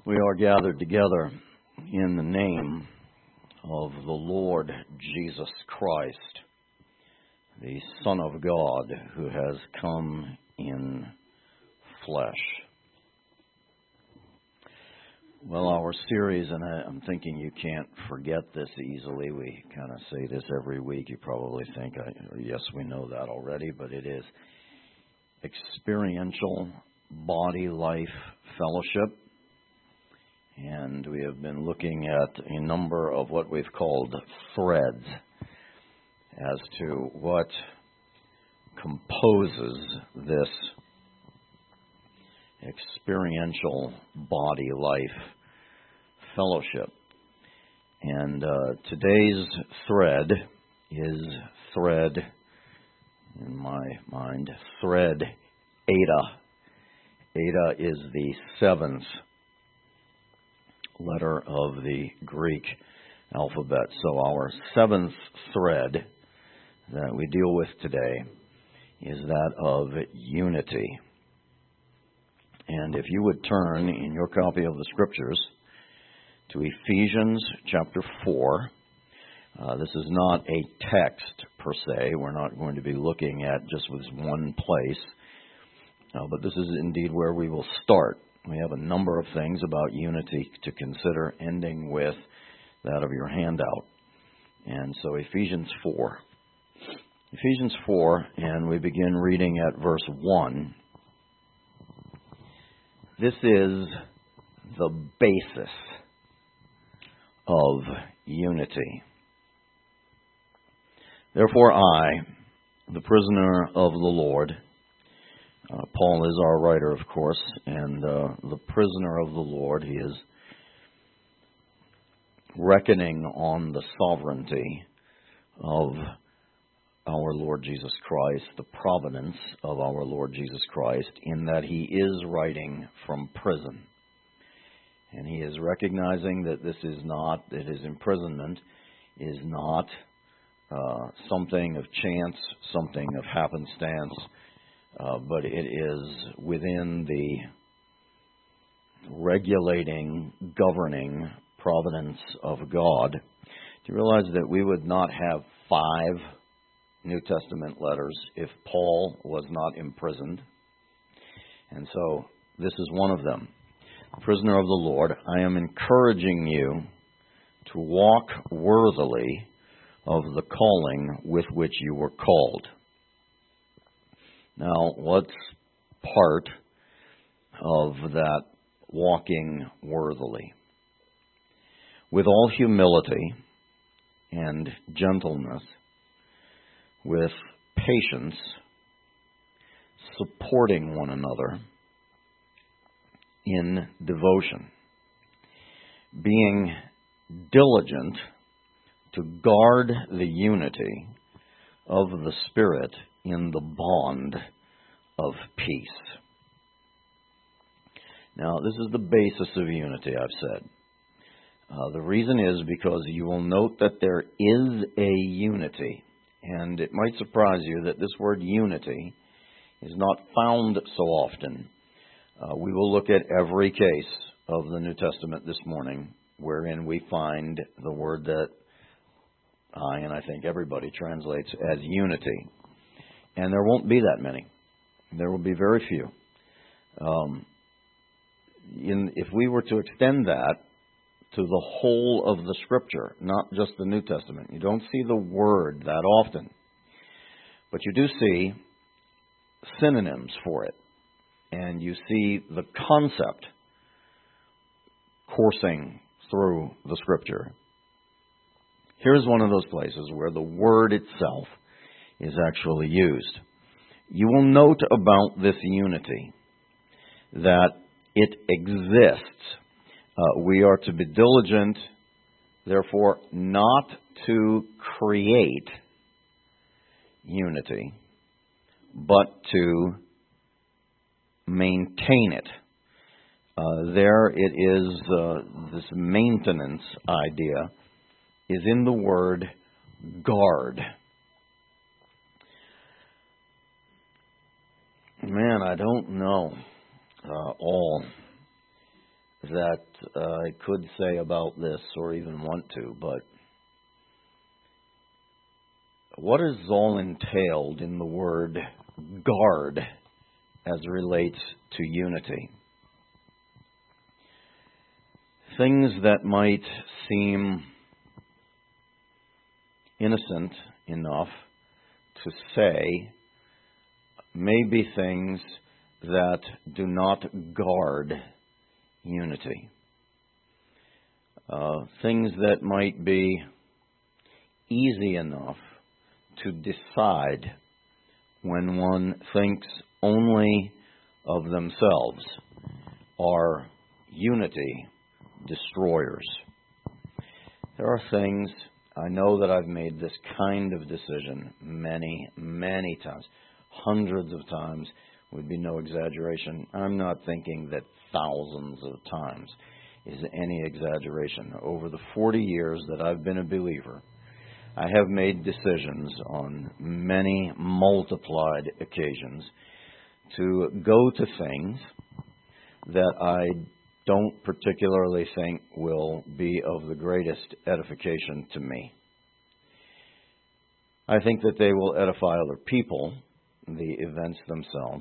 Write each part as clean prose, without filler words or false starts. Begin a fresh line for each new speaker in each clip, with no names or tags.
We are gathered together in the name of the Lord Jesus Christ, the Son of God, who has come in flesh. Well, our series, and I'm thinking you can't forget this easily. We kind of say this every week. You probably think, yes, we know that already, but it is Experiential Body Life Fellowship. And we have been looking at a number of what we've called threads as to what composes this experiential body life fellowship. And today's thread is thread, in my mind, thread Eta. Eta is the seventh letter of the Greek alphabet. So our seventh thread that we deal with today is that of unity. And if you would turn in your copy of the Scriptures to Ephesians chapter 4, this is not a text per se. We're not going to be looking at just this one place, but this is indeed where we will start. We have a number of things about unity to consider, ending with that of your handout. And so Ephesians 4. Ephesians 4, and we begin reading at verse 1. This is the basis of unity. Therefore I, the prisoner of the Lord, Paul is our writer, of course, and the prisoner of the Lord, he is reckoning on the sovereignty of our Lord Jesus Christ, the providence of our Lord Jesus Christ, in that he is writing from prison. And he is recognizing that this is not, that his imprisonment is not something of chance, something of happenstance, but it is within the regulating, governing providence of God. Do you realize that we would not have 5 New Testament letters if Paul was not imprisoned? And so this is one of them. Prisoner of the Lord, I am encouraging you to walk worthily of the calling with which you were called. Now, what's part of that walking worthily? With all humility and gentleness, with patience, supporting one another in devotion, being diligent to guard the unity of the Spirit in the bond of peace. Now, this is the basis of unity, I've said. The reason is because you will note that there is a unity. And it might surprise you that this word unity is not found so often. We will look at every case of the New Testament this morning wherein we find the word that I, and I think everybody, translates as unity. And there won't be that many. There will be very few. If we were to extend that to the whole of the Scripture, not just the New Testament, you don't see the word that often. But you do see synonyms for it. And you see the concept coursing through the Scripture. Here's one of those places where the word itself is actually used. You will note about this unity that it exists. We are to be diligent, therefore, not to create unity, but to maintain it. There it is, this maintenance idea is in the word guard. Man, I don't know all that I could say about this or even want to, but what is all entailed in the word guard as relates to unity? Things that might seem innocent enough to say may be things that do not guard unity. Things that might be easy enough to decide when one thinks only of themselves are unity destroyers. There are things, I know that I've made this kind of decision many, many times, hundreds of times, would be no exaggeration. I'm not thinking that thousands of times is any exaggeration. Over the 40 years that I've been a believer, I have made decisions on many multiplied occasions to go to things that I don't particularly think will be of the greatest edification to me. I think that they will edify other people, the events themselves,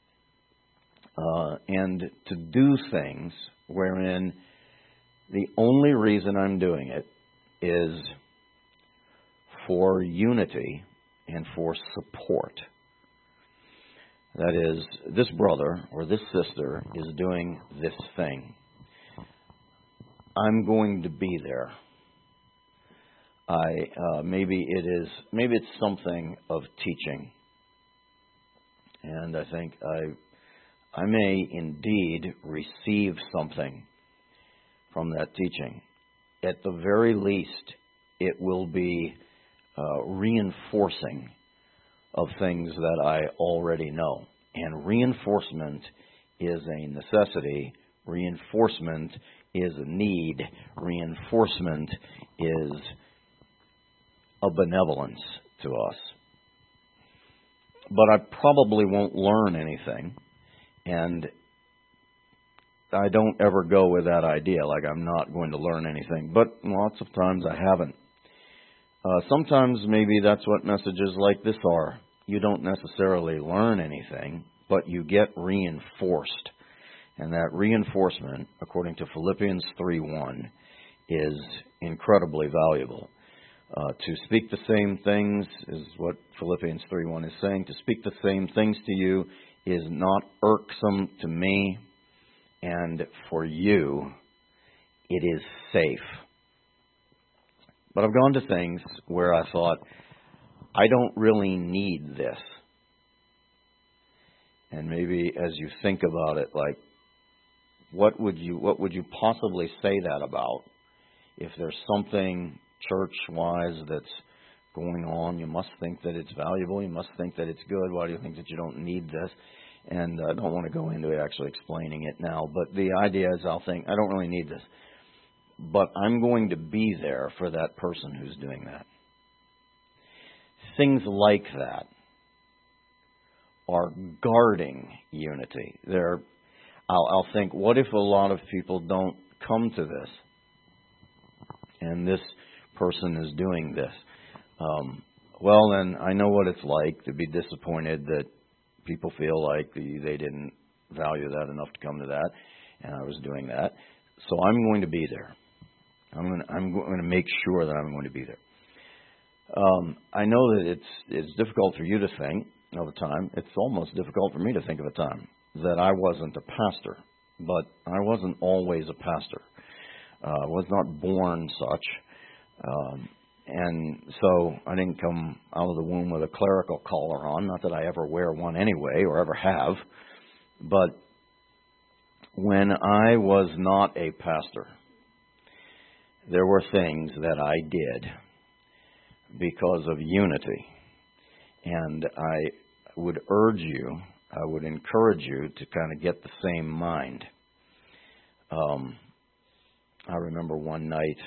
and to do things wherein the only reason I'm doing it is for unity and for support. That is, this brother or this sister is doing this thing. I'm going to be there. Maybe it's something of teaching, and I think I may indeed receive something from that teaching. At the very least, it will be reinforcing of things that I already know. And reinforcement is a necessity. Reinforcement is a need. Reinforcement is a benevolence to us. But I probably won't learn anything. And I don't ever go with that idea, like I'm not going to learn anything. But lots of times I haven't. Sometimes maybe that's what messages like this are. You don't necessarily learn anything, but you get reinforced. And that reinforcement, according to Philippians 3:1, is incredibly valuable. To speak the same things is what Philippians 3:1 is saying. To speak the same things to you is not irksome to me, and for you, it is safe. But I've gone to things where I thought, I don't really need this. And maybe as you think about it, like, what would you possibly say that about? If there's something church-wise that's going on, you must think that it's valuable, you must think that it's good. Why do you think that you don't need this? And I don't want to go into actually explaining it now, but the idea is I'll think, I don't really need this. But I'm going to be there for that person who's doing that. Things like that are guarding unity. I'll think, what if a lot of people don't come to this? And this person is doing this. Well, then I know what it's like to be disappointed that people feel like they didn't value that enough to come to that, and I was doing that. So I'm going to be there. I'm going to make sure that I'm going to be there. I know that it's difficult for you to think of a time. It's almost difficult for me to think of a time that I wasn't a pastor, but I wasn't always a pastor. I was not born such. And so I didn't come out of the womb with a clerical collar on, not that I ever wear one anyway or ever have. But when I was not a pastor, there were things that I did because of unity. And I would urge you, I would encourage you to kind of get the same mind. I remember one night,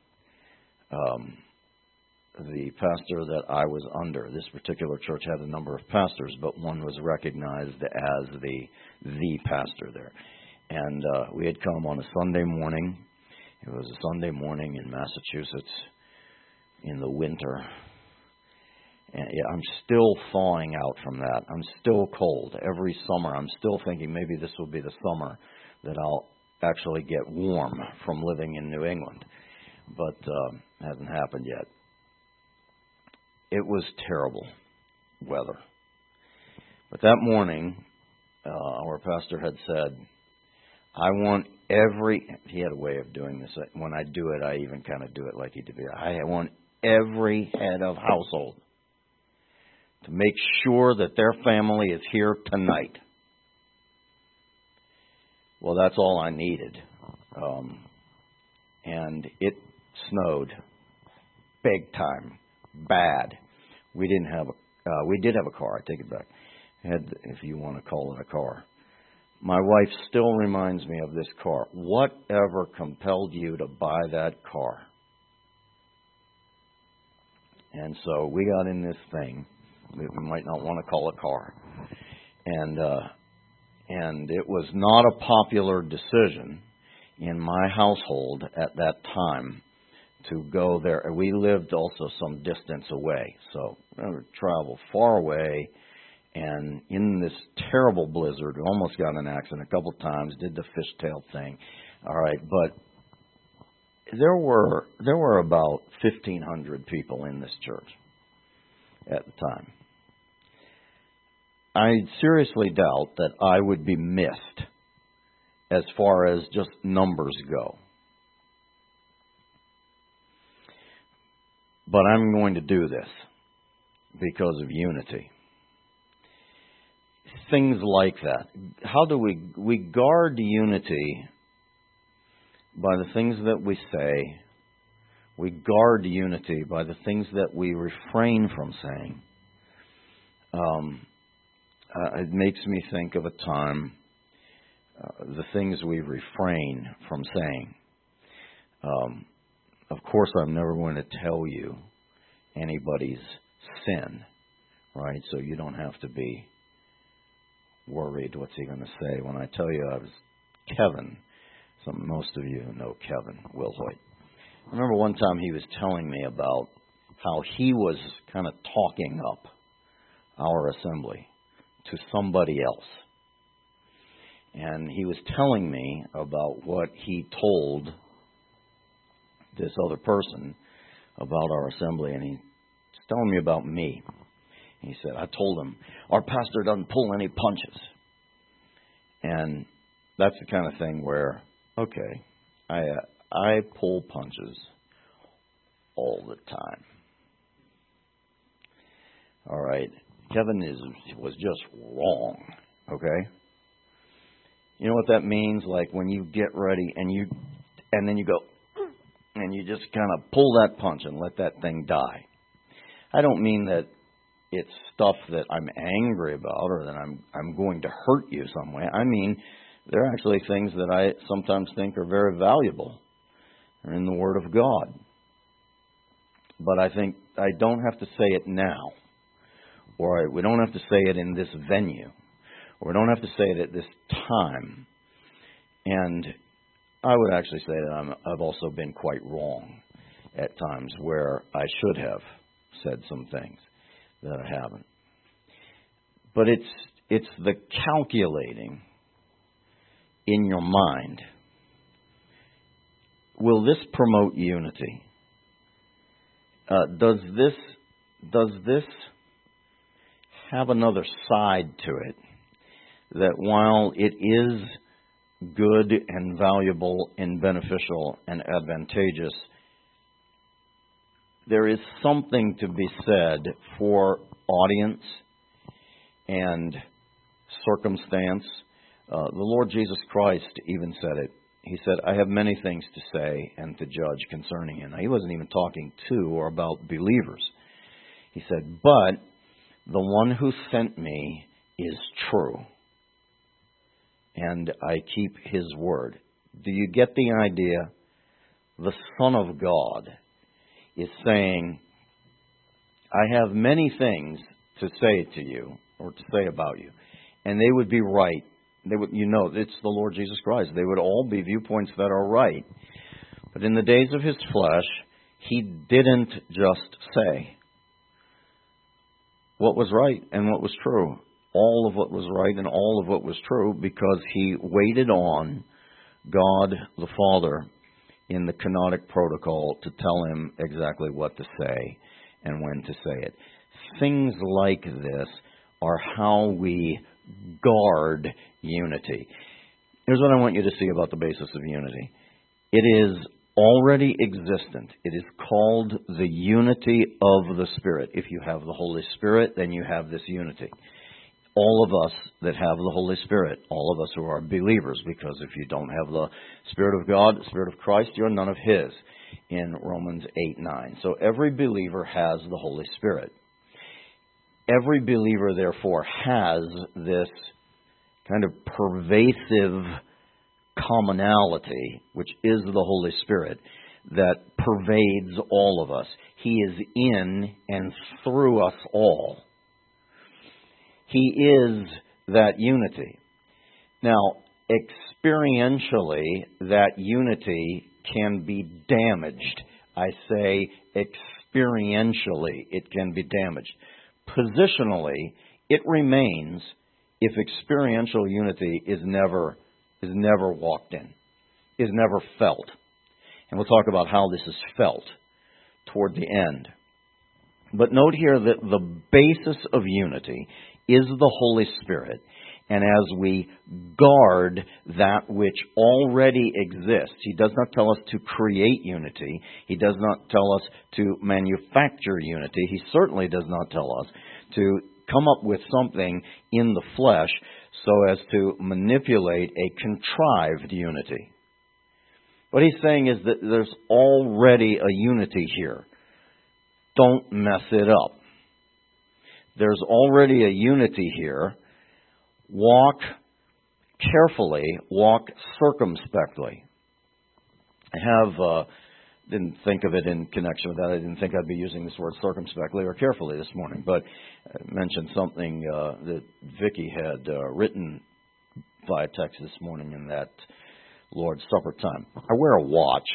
the pastor that I was under, this particular church had a number of pastors, but one was recognized as the pastor there. And we had come on a Sunday morning. It was a Sunday morning in Massachusetts in the winter. And I'm still thawing out from that. I'm still cold. Every summer, I'm still thinking maybe this will be the summer that I'll actually get warm from living in New England. But hasn't happened yet. It was terrible weather. But that morning, our pastor had said, he had a way of doing this. When I do it, I even kind of do it like he did. I want every head of household to make sure that their family is here tonight. Well, that's all I needed. And it snowed big time, bad. We did have a car. I take it back. If you want to call it a car. My wife still reminds me of this car. Whatever compelled you to buy that car? And so we got in this thing. We might not want to call it a car. And it was not a popular decision in my household at that time to go there. We lived also some distance away. So we would travel far away. And in this terrible blizzard, we almost got in an accident a couple of times, did the fishtail thing. All right, but there were about 1,500 people in this church at the time. I seriously doubt that I would be missed as far as just numbers go. But I'm going to do this because of unity. Things like that. How do we guard unity by the things that we say? We guard unity by the things that we refrain from saying. It makes me think of a time, the things we refrain from saying. Of course, I'm never going to tell you anybody's sin, right? So you don't have to be worried. What's he going to say? When I tell you I was Kevin, most of you know Kevin Wilhoit. I remember one time he was telling me about how he was kind of talking up our assembly to somebody else. And he was telling me about what he told this other person about our assembly, and he's telling me about me. He said, I told him, our pastor doesn't pull any punches. And that's the kind of thing where, okay, I pull punches all the time. All right. Kevin was just wrong, okay? You know what that means? Like when you get ready and then you go, and you just kind of pull that punch and let that thing die. I don't mean that it's stuff that I'm angry about or that I'm going to hurt you some way. I mean, there are actually things that I sometimes think are very valuable. They're in the Word of God. But I think I don't have to say it now. Or we don't have to say it in this venue. Or we don't have to say it at this time. And I would actually say that I've also been quite wrong at times where I should have said some things that I haven't. But it's the calculating in your mind. Will this promote unity? Does this have another side to it? That while it is good and valuable and beneficial and advantageous, there is something to be said for audience and circumstance. The Lord Jesus Christ even said it. He said, I have many things to say and to judge concerning him. Now, he wasn't even talking to or about believers. He said, but the one who sent me is true, and I keep his word. Do you get the idea? The Son of God is saying, I have many things to say to you, or to say about you, and they would be right They would, it's the Lord Jesus Christ. They would all be viewpoints that are right. But in the days of his flesh, he didn't just say what was right and what was true. All of what was right and all of what was true, because he waited on God the Father in the canonic protocol to tell him exactly what to say and when to say it. Things like this are how we guard unity. Here's what I want you to see about the basis of unity. It is already existent. It is called the unity of the Spirit. If you have the Holy Spirit, then you have this unity. All of us that have the Holy Spirit, all of us who are believers, because if you don't have the Spirit of God, the Spirit of Christ, you're none of His, in Romans 8:9. So every believer has the Holy Spirit. Every believer, therefore, has this kind of pervasive commonality, which is the Holy Spirit, that pervades all of us. He is in and through us all. He is that unity. Now, experientially, that unity can be damaged. I say experientially it can be damaged. Positionally, it remains if experiential unity is never walked in, is never felt. And we'll talk about how this is felt toward the end. But note here that the basis of unity is the Holy Spirit. And as we guard that which already exists, He does not tell us to create unity. He does not tell us to manufacture unity. He certainly does not tell us to come up with something in the flesh so as to manipulate a contrived unity. What He's saying is that there's already a unity here. Don't mess it up. There's already a unity here. Walk carefully, walk circumspectly. I didn't think of it in connection with that. I didn't think I'd be using this word circumspectly or carefully this morning, but I mentioned something that Vicki had written via text this morning in that Lord's Supper time. I wear a watch.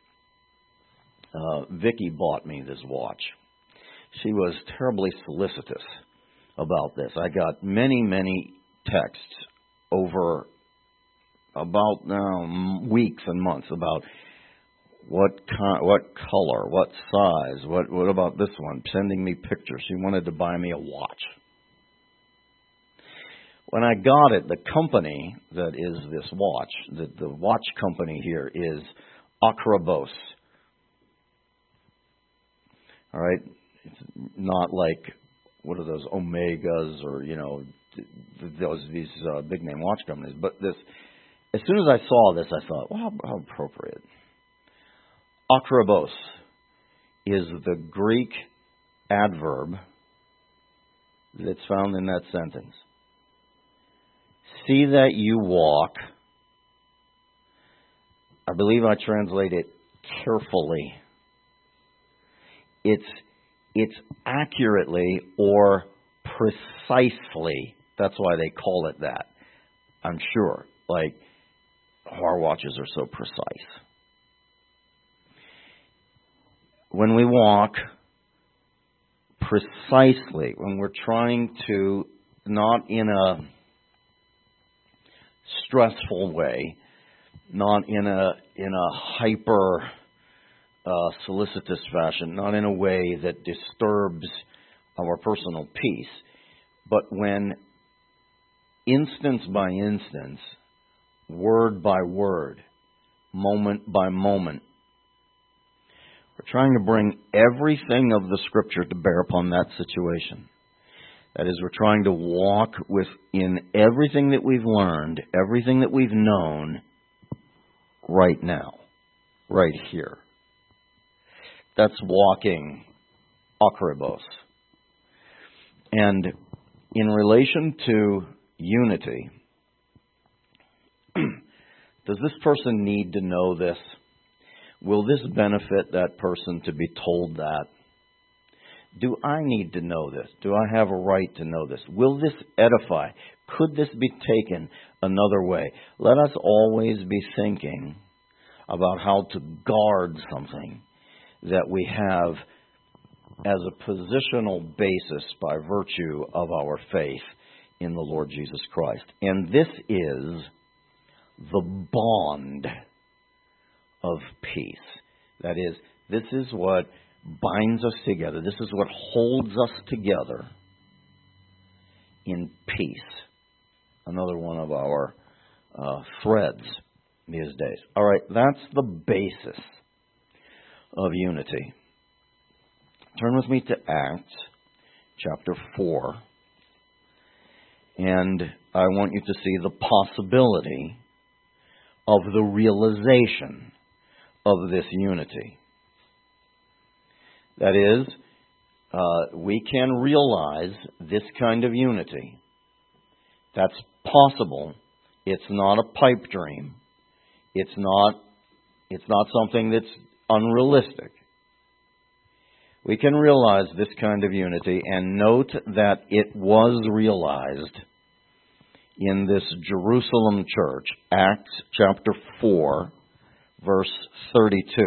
Vicki bought me this watch. She was terribly solicitous about this. I got many texts over about weeks and months about what color, what size, what about this one, sending me pictures. She wanted to buy me a watch. When I got it, the company that is this watch, the watch company here is Acrobos. All right? It's not like, what are those, Omegas or, these big name watch companies. But this, as soon as I saw this, I thought, well, how appropriate. Acrobos is the Greek adverb that's found in that sentence. See that you walk. I believe I translate it carefully. It's accurately or precisely. That's why they call it that. I'm sure. Like, our watches are so precise. When we walk precisely, when we're trying to, not in a stressful way, not in a hyper solicitous fashion, not in a way that disturbs our personal peace, but when instance by instance, word by word, moment by moment, we're trying to bring everything of the Scripture to bear upon that situation. That is, we're trying to walk within everything that we've learned, everything that we've known right now, right here. That's walking Acrobos. And in relation to unity, does this person need to know this? Will this benefit that person to be told that? Do I need to know this? Do I have a right to know this? Will this edify? Could this be taken another way. Let us always be thinking about how to guard something that we have as a positional basis by virtue of our faith in the Lord Jesus Christ. And this is the bond of peace. That is, this is what binds us together. This is what holds us together in peace. Another one of our threads these days. All right, that's the basis of unity. Turn with me to Acts chapter 4. And I want you to see the possibility of the realization of this unity. That is, we can realize this kind of unity. That's possible. It's not a pipe dream. It's not something that's unrealistic. We can realize this kind of unity, and note that it was realized in this Jerusalem church, Acts chapter 4, verse 32.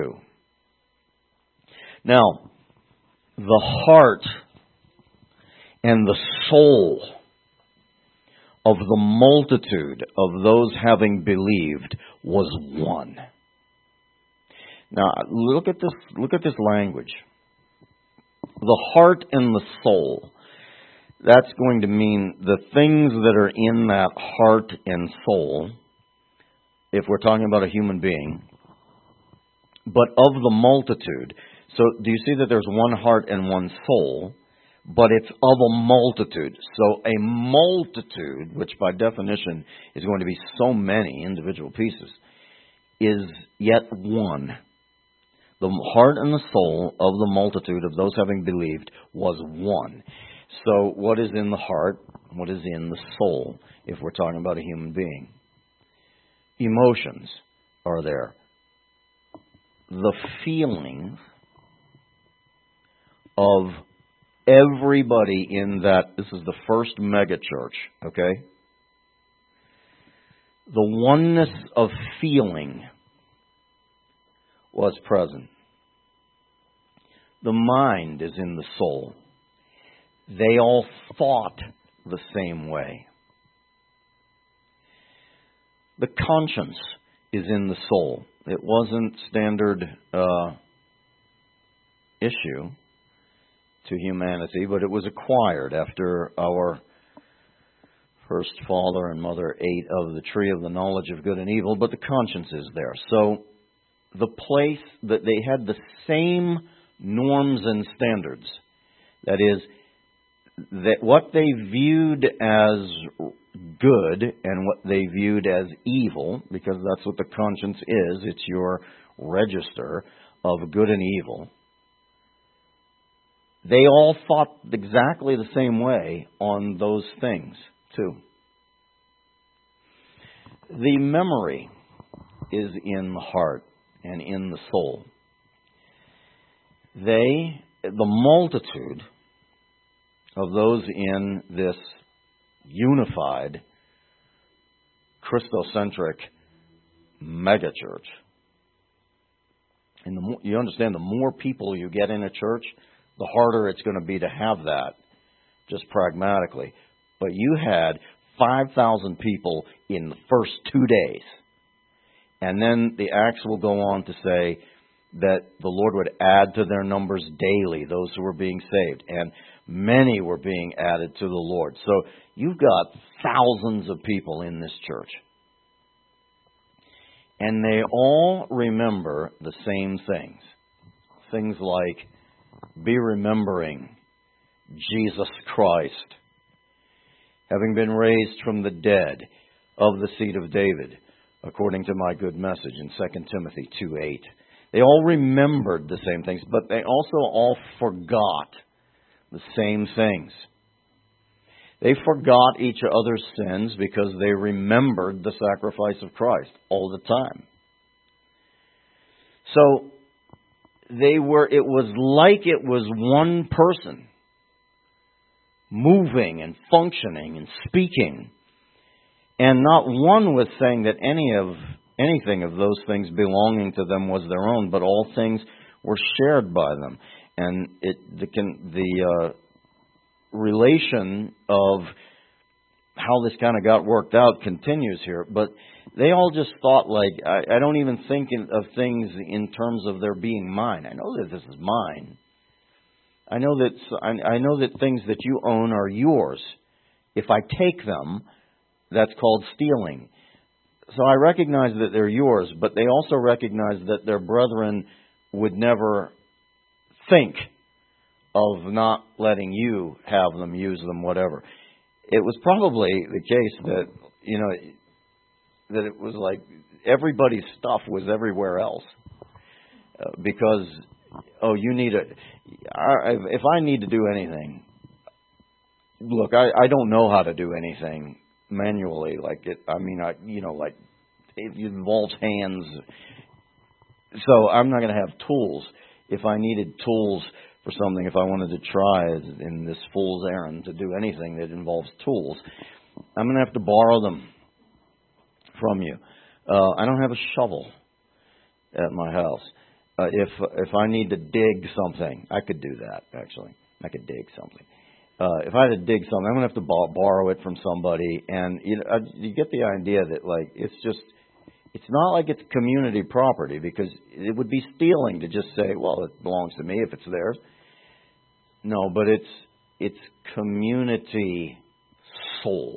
Now, the heart and the soul of the multitude of those having believed was one. Now, look at this language. The heart and the soul. That's going to mean the things that are in that heart and soul, if we're talking about a human being, but of the multitude. So do you see that there's one heart and one soul, but it's of a multitude. So a multitude, which by definition is going to be so many individual pieces, is yet one. The heart and the soul of the multitude of those having believed was one. So what is in the heart? What is in the soul, if we're talking about a human being? Emotions are there. The feelings of everybody in that, this is the first mega church, okay? The oneness of feeling was present. The mind is in the soul. They all thought the same way. The conscience is in the soul. It wasn't standard issue to humanity, but it was acquired after our first father and mother ate of the tree of the knowledge of good and evil, but the conscience is there. So the place that they had the same norms and standards, that is, that what they viewed as good and what they viewed as evil, because that's what the conscience is, it's your register of good and evil. They all thought exactly the same way on those things, too. The memory is in the heart and in the soul. The multitude of those in this unified, Christocentric megachurch. And you understand, the more people you get in a church, the harder it's going to be to have that, just pragmatically. But you had 5,000 people in the first 2 days. And then the Acts will go on to say that the Lord would add to their numbers daily those who were being saved. And many were being added to the Lord. So you've got thousands of people in this church. And they all remember the same things. Things like, be remembering Jesus Christ, having been raised from the dead, of the seed of David, according to my good message in 2 Timothy 2:8. They all remembered the same things, but they also all forgot the same things. They forgot each other's sins because they remembered the sacrifice of Christ all the time. So it was like it was one person moving and functioning and speaking And not one was saying that anything of those things belonging to them was their own, but all things were shared by them. And the relation of how this kind of got worked out continues here. But they all just thought, like, I don't even think of things in terms of their being mine. I know that this is mine. I know that things that you own are yours. If I take them, that's called stealing. So I recognize that they're yours, but they also recognize that their brethren would never think of not letting you have them, use them, whatever. It was probably the case that, that it was like everybody's stuff was everywhere else. Because, if I need to do anything, look, I don't know how to do anything manually. It involves hands. So I'm not going to have tools. If I needed tools for something, if I wanted to try in this fool's errand to do anything that involves tools, I'm going to have to borrow them from you. I don't have a shovel at my house. If I need to dig something, I could do that, actually. I could dig something. If I had to dig something, I'm going to have to borrow it from somebody. And you get the idea that, it's not like it's community property, because it would be stealing to just say, well, it belongs to me if it's theirs. No, but it's community soul.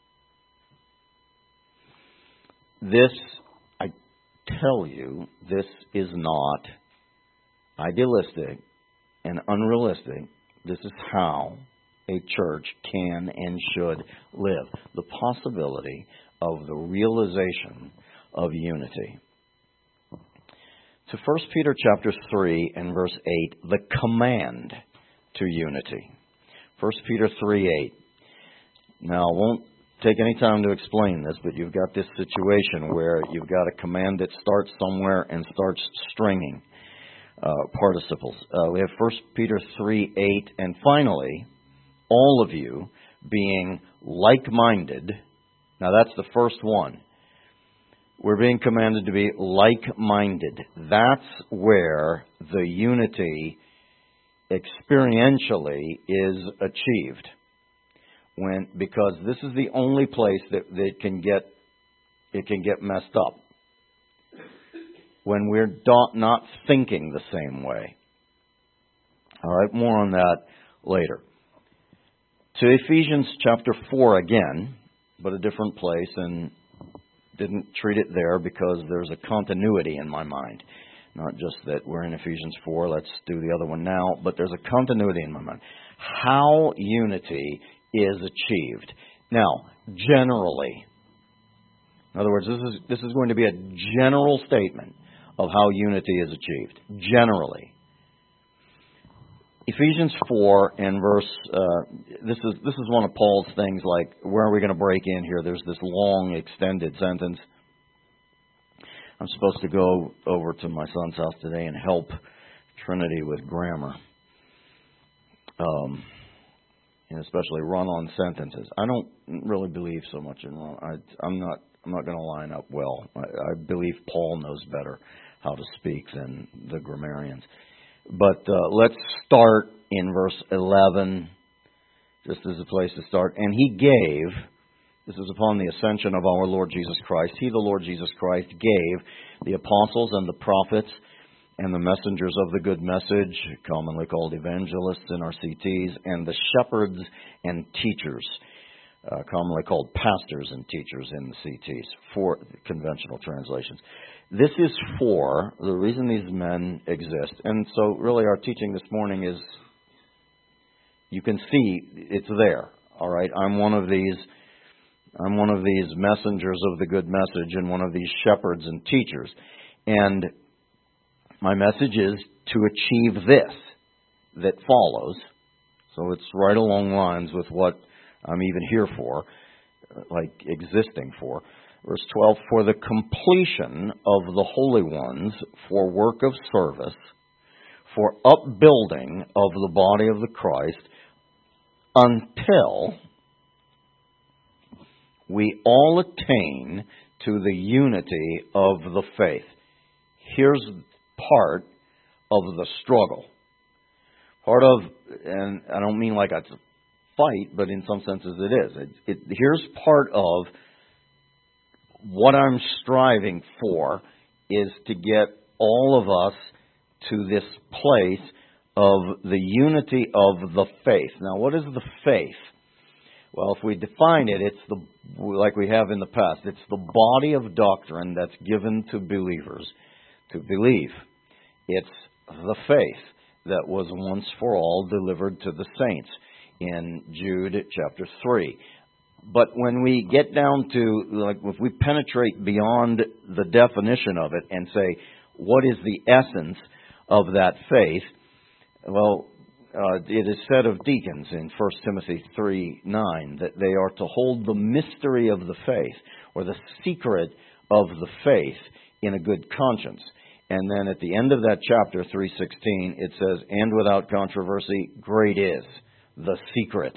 This, I tell you, this is not idealistic and unrealistic. This is how a church can and should live. The possibility of the realization of unity. To 1 Peter chapter 3 and verse 8, the command to unity. 1 Peter 3:8. Now, I won't take any time to explain this, but you've got this situation where you've got a command that starts somewhere and starts stringing participles. We have 1 Peter 3:8, and finally, all of you being like-minded. Now, that's the first one. We're being commanded to be like-minded. That's where the unity experientially is achieved. Because this is the only place that it can get messed up. When we're not thinking the same way. All right, more on that later. To Ephesians chapter 4 again, but a different place, and didn't treat it there because there's a continuity in my mind. Not just that we're in Ephesians 4, let's do the other one now, but there's a continuity in my mind. How unity is achieved. Now, generally, in other words, this is going to be a general statement of how unity is achieved. Generally. Ephesians 4 and verse, this is one of Paul's things, like, where are we going to break in here? There's this long, extended sentence. I'm supposed to go over to my son's house today and help Trinity with grammar. And especially run-on sentences. I don't really believe so much in run. I'm not going to line up well. I believe Paul knows better how to speak than the grammarians. But let's start in verse 11, just as a place to start. And he gave, this is upon the ascension of our Lord Jesus Christ, he, the Lord Jesus Christ, gave the apostles and the prophets and the messengers of the good message, commonly called evangelists in our CTs, and the shepherds and teachers, commonly called pastors and teachers in the CTs, for conventional translations. This is for the reason these men exist. And so really our teaching this morning is, you can see it's there. All right, I'm one of these messengers of the good message and one of these shepherds and teachers. And my message is to achieve this that follows. So it's right along lines with what I'm even here for, like existing for. Verse 12, for the completion of the holy ones, for work of service, for upbuilding of the body of the Christ, until we all attain to the unity of the faith. Here's part of the struggle. Part of, and I don't mean like it's a fight, but in some senses it is. Here's part of what I'm striving for is to get all of us to this place of the unity of the faith. Now, what is the faith? Well, if we define it, it's like we have in the past. It's the body of doctrine that's given to believers to believe. It's the faith that was once for all delivered to the saints in Jude chapter 3. But when we get down to, like, if we penetrate beyond the definition of it and say, what is the essence of that faith? Well, it is said of deacons in 1 Timothy 3:9 that they are to hold the mystery of the faith, or the secret of the faith, in a good conscience. And then at the end of that chapter, 3:16, it says, and without controversy, great is the secret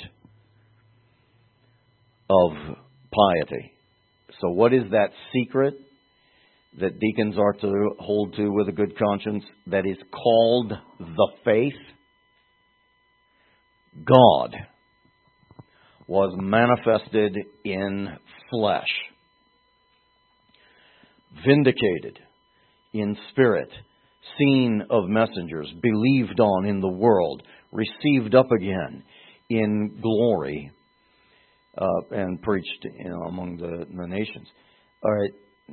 of piety. So what is that secret that deacons are to hold to with a good conscience that is called the faith? God was manifested in flesh, vindicated in spirit, seen of messengers, believed on in the world, received up again in glory, and preached among the nations. All right.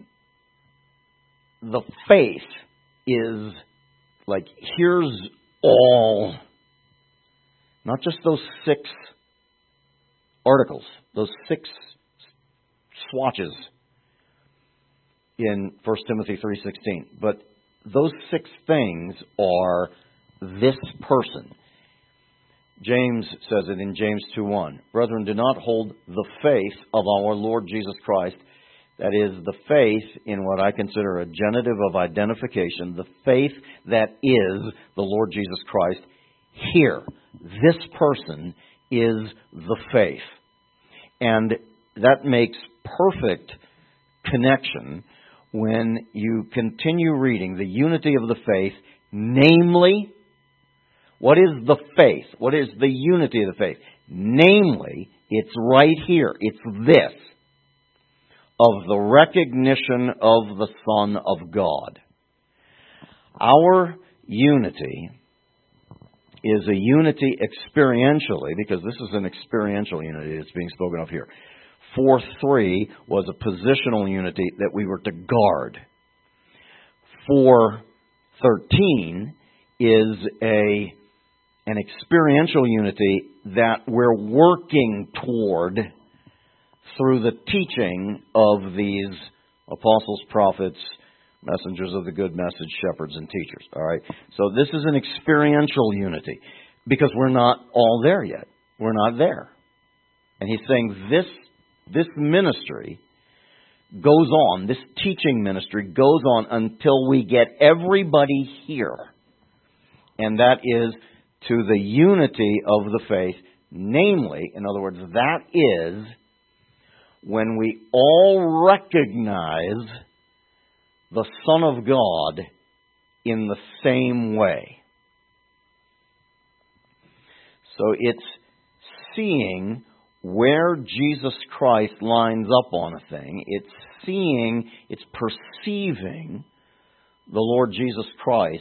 The faith is like, here's all, not just those 6 articles, those 6 swatches in 1 Timothy 3:16, but those 6 things are this person. James says it in James 2:1. Brethren, do not hold the faith of our Lord Jesus Christ. That is, the faith in what I consider a genitive of identification, the faith that is the Lord Jesus Christ. Here, this person is the faith. And that makes perfect connection when you continue reading the unity of the faith, namely, what is the faith? What is the unity of the faith? Namely, it's right here. It's this, of the recognition of the Son of God. Our unity is a unity experientially, because this is an experiential unity that's being spoken of here. 4:3 was a positional unity that we were to guard. 4:13 is an experiential unity that we're working toward through the teaching of these apostles, prophets, messengers of the good message, shepherds, and teachers. All right? So this is an experiential unity because we're not all there yet. We're not there. And he's saying this ministry goes on, this teaching ministry goes on until we get everybody here. And that is to the unity of the faith. Namely, in other words, that is when we all recognize the Son of God in the same way. So it's seeing where Jesus Christ lines up on a thing. It's seeing, it's perceiving the Lord Jesus Christ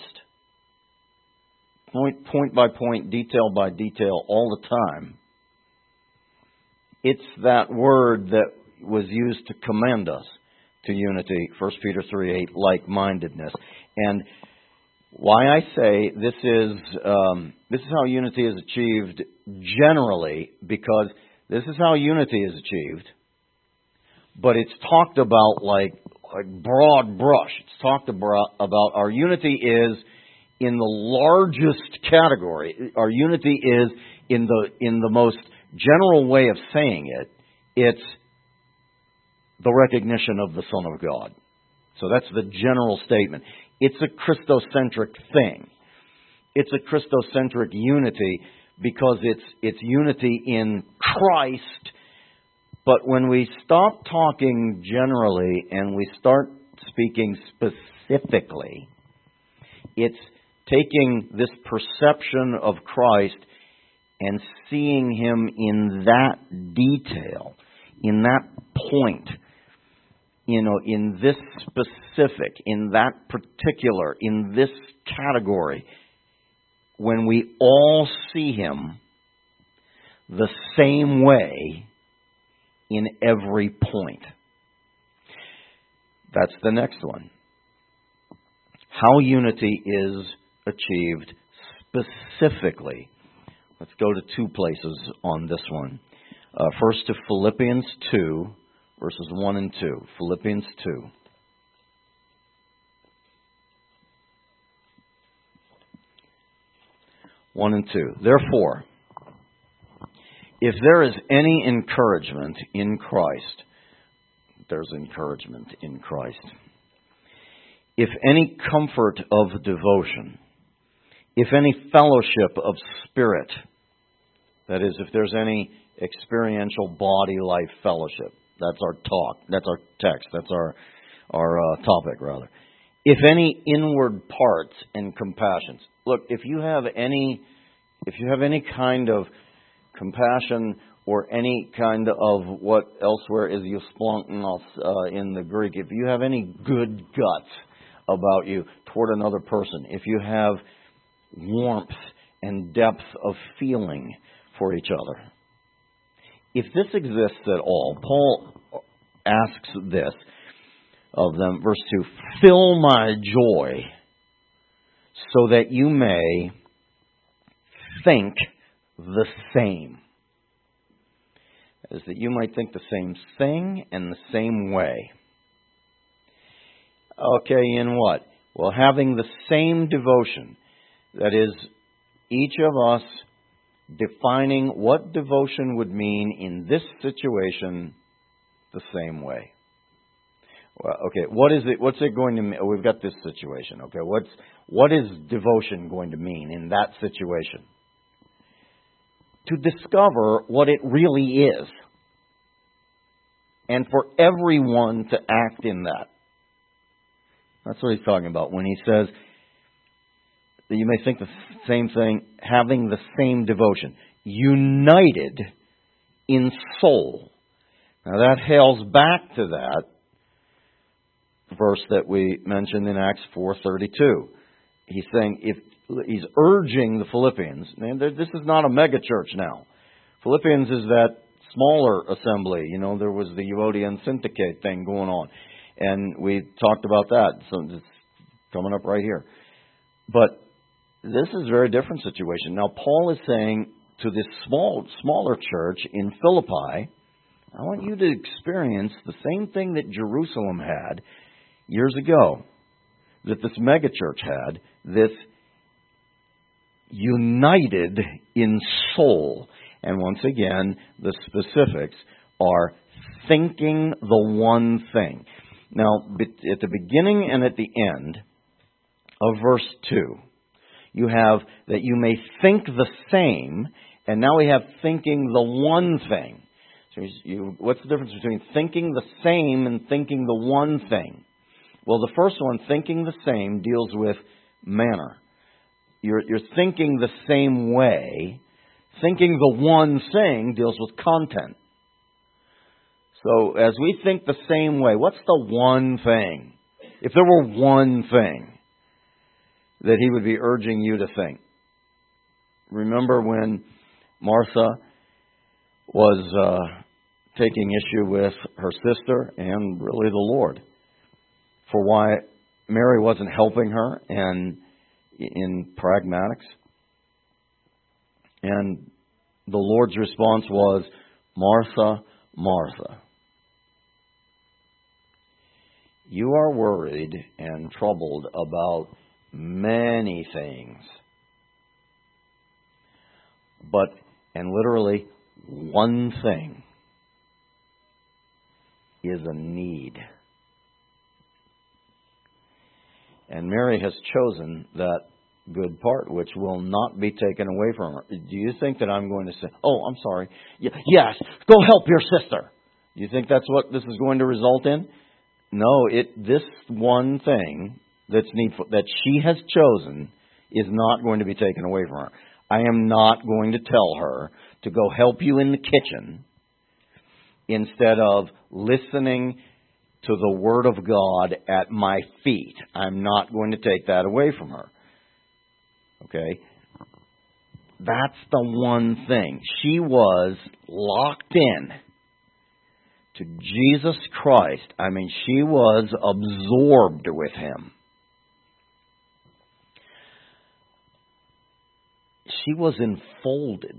point by point, detail by detail, all the time. It's that word that was used to commend us to unity, 1 Peter 3:8, like-mindedness. And why I say this is how unity is achieved generally, because this is how unity is achieved, but it's talked about like broad brush. It's talked about our unity is in the largest category. Our unity is in the most general way of saying it. It's the recognition of the Son of God. So that's the general statement. It's a Christocentric thing. It's a Christocentric unity because it's unity in Christ But when we stop talking generally and we start speaking specifically, it's taking this perception of Christ and seeing Him in that detail, in that point, in this specific, in that particular, in this category. When we all see Him the same way in every point. That's the next one. How unity is achieved specifically. Let's go to two places on this one. First to Philippians 2, verses 1 and 2. Philippians 2. One and two. Therefore, if there is any encouragement in Christ, there's encouragement in Christ. If any comfort of devotion, if any fellowship of spirit, that is, if there's any experiential body life fellowship, that's our talk, that's our text, that's our topic rather. If any inward parts and compassions. Look, if you have any kind of compassion or any kind of what elsewhere is eusplanchnos in the Greek, if you have any good guts about you toward another person, if you have warmth and depth of feeling for each other, if this exists at all, Paul asks this of them, verse 2, fill my joy so that you may think the same. That is, that you might think the same thing and the same way. Okay, in what? Well, having the same devotion. That is, each of us defining what devotion would mean in this situation the same way. Well, okay, what is it? What's it going to mean? We've got this situation. Okay, what is devotion going to mean in that situation? To discover what it really is, and for everyone to act in that. That's what he's talking about when he says that you may think the same thing, having the same devotion, united in soul. Now that hails back to that verse that we mentioned in Acts 4:32. He's saying, he's urging the Philippians, and this is not a mega church now. Philippians is that smaller assembly. There was the Euodia and Syntyche thing going on. And we talked about that. So it's coming up right here. But this is a very different situation. Now, Paul is saying to this smaller church in Philippi, I want you to experience the same thing that Jerusalem had years ago, that this megachurch had, this united in soul. And once again, the specifics are thinking the one thing. Now, at the beginning and at the end of verse 2, you have that you may think the same, and now we have thinking the one thing. So what's the difference between thinking the same and thinking the one thing? Well, the first one, thinking the same, deals with manner. You're thinking the same way. Thinking the one thing deals with content. So as we think the same way, what's the one thing? If there were one thing that he would be urging you to think. Remember when Martha was taking issue with her sister and really the Lord for why Mary wasn't helping her and in pragmatics. And the Lord's response was, Martha, Martha, you are worried and troubled about many things. And literally, one thing is a need. And Mary has chosen that good part, which will not be taken away from her. Do you think that I'm going to say, oh, I'm sorry. Yes, go help your sister. You think that's what this is going to result in? No, this one thing that's needful, that she has chosen, is not going to be taken away from her. I am not going to tell her to go help you in the kitchen instead of listening to the Word of God at my feet. I'm not going to take that away from her. Okay? That's the one thing. She was locked in to Jesus Christ. I mean, she was absorbed with Him. She was enfolded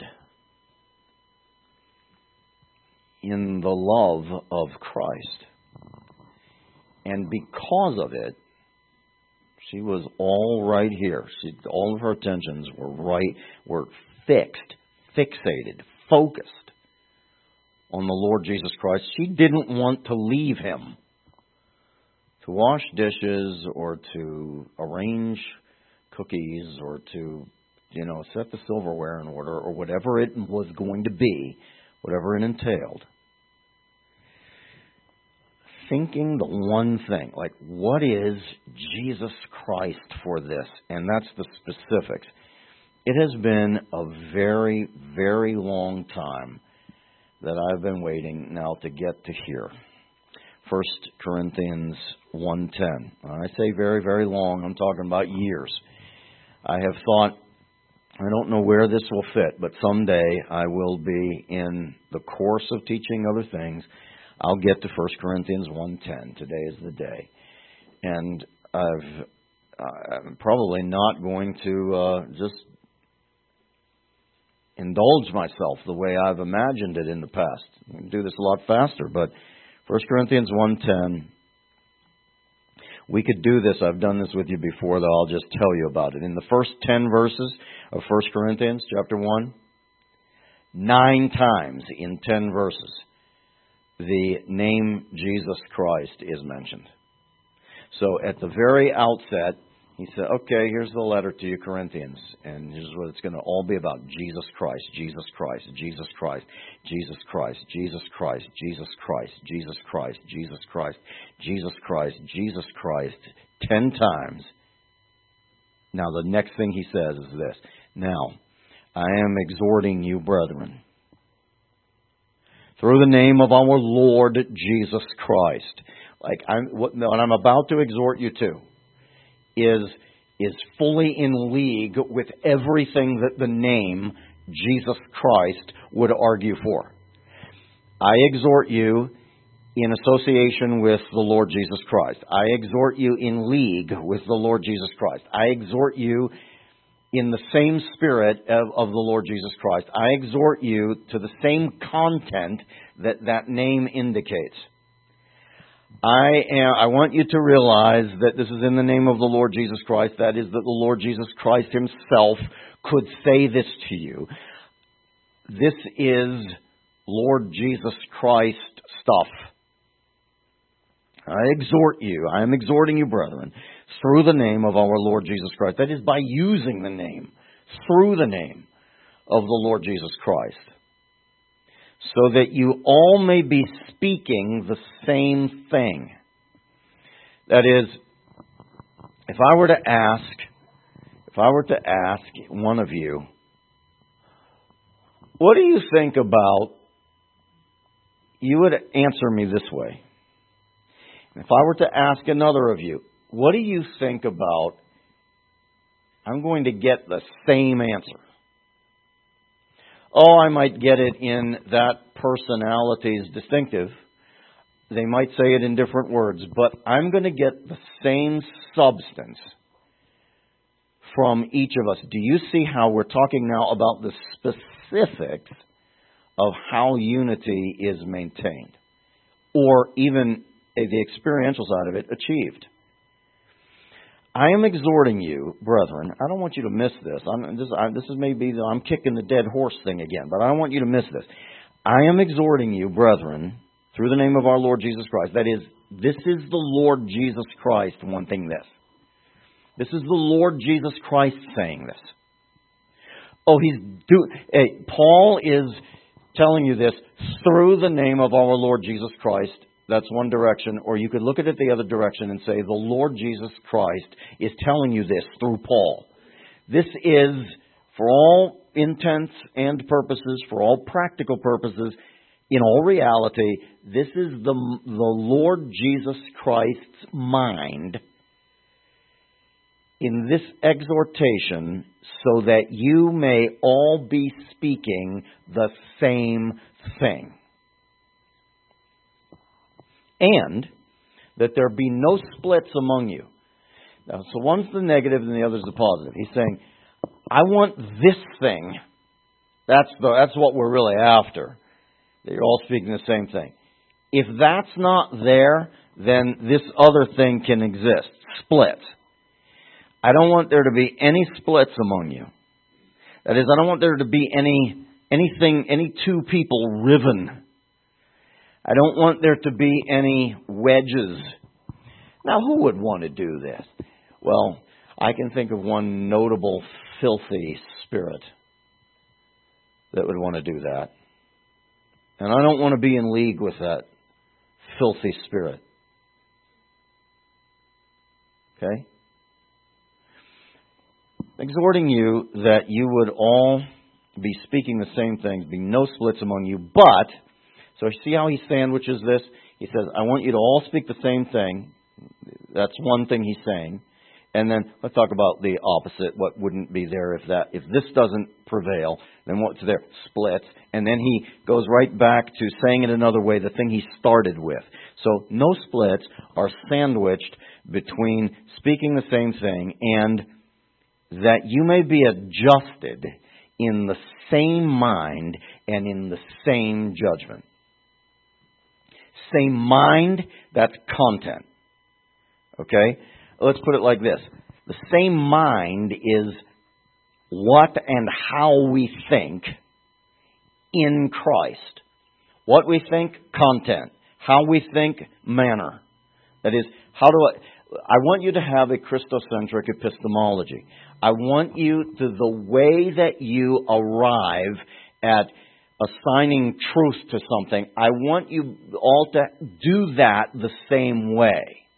in the love of Christ. And because of it, she was all right here. All of her attentions were fixated, focused on the Lord Jesus Christ. She didn't want to leave Him to wash dishes or to arrange cookies or to, set the silverware in order or whatever it was going to be, whatever it entailed. Thinking the one thing, like, what is Jesus Christ for this? And that's the specifics. It has been a very, very long time that I've been waiting now to get to here. 1 Corinthians 1:10. When I say very, very long, I'm talking about years. I have thought, I don't know where this will fit, but someday I will be in the course of teaching other things. I'll get to 1 Corinthians 1:10. Today is the day. And I'm probably not going to just indulge myself the way I've imagined it in the past. We can do this a lot faster, but 1 Corinthians 1:10, we could do this. I've done this with you before, though I'll just tell you about it. In the first 10 verses of 1 Corinthians chapter 1, 9 times in 10 verses, the name Jesus Christ is mentioned. So at the very outset, he said, okay, here's the letter to you Corinthians, and here's what it's going to all be about. Jesus Christ, Jesus Christ, Jesus Christ, Jesus Christ, Jesus Christ, Jesus Christ, Jesus Christ, Jesus Christ, Jesus Christ, Jesus Christ, 10 times. Now the next thing he says is this. Now, I am exhorting you, brethren, through the name of our Lord Jesus Christ. What I'm about to exhort you to is fully in league with everything that the name Jesus Christ would argue for. I exhort you in association with the Lord Jesus Christ. I exhort you in league with the Lord Jesus Christ. I exhort you in the same spirit of the Lord Jesus Christ. I exhort you to the same content that name indicates. I want you to realize that this is in the name of the Lord Jesus Christ. That is, that the Lord Jesus Christ Himself could say this to you. This is Lord Jesus Christ stuff. I am exhorting you, brethren, through the name of our Lord Jesus Christ. That is, by using the name, through the name of the Lord Jesus Christ, so that you all may be speaking the same thing. That is, if I were to ask one of you, what do you think about, you would answer me this way. If I were to ask another of you, what do you think about, I'm going to get the same answer. Oh, I might get it in that personality's distinctive. They might say it in different words, but I'm going to get the same substance from each of us. Do you see how we're talking now about the specifics of how unity is maintained, or even the experiential side of it achieved? I am exhorting you, brethren. I don't want you to miss this. This is maybe I'm kicking the dead horse thing again, but I don't want you to miss this. I am exhorting you, brethren, through the name of our Lord Jesus Christ. That is, this is the Lord Jesus Christ wanting this. This is the Lord Jesus Christ saying this. Paul is telling you this through the name of our Lord Jesus Christ. That's one direction. Or you could look at it the other direction and say, the Lord Jesus Christ is telling you this through Paul. This is, for all intents and purposes, for all practical purposes, in all reality, this is the Lord Jesus Christ's mind in this exhortation, so that you may all be speaking the same thing. And that there be no splits among you. Now, so one's the negative and the other's the positive. He's saying, I want this thing. That's what we're really after. That you're all speaking the same thing. If that's not there, then this other thing can exist. Splits. I don't want there to be any splits among you. That is, I don't want there to be any two people riven. I don't want there to be any wedges. Now, who would want to do this? Well, I can think of one notable filthy spirit that would want to do that. And I don't want to be in league with that filthy spirit. Okay? Exhorting you that you would all be speaking the same things, be no splits among you, but, so see how he sandwiches this? He says, I want you to all speak the same thing. That's one thing he's saying. And then let's talk about the opposite. What wouldn't be there if this doesn't prevail? Then what's there? Splits. And then he goes right back to saying it another way, the thing he started with. So no splits are sandwiched between speaking the same thing and that you may be adjusted in the same mind and in the same judgment. Same mind, that's content. Okay? Let's put it like this. The same mind is what and how we think in Christ. What we think, content. How we think, manner. That is, I want you to have a Christocentric epistemology. I want you to, the way that you arrive at assigning truth to something, I want you all to do that the same way.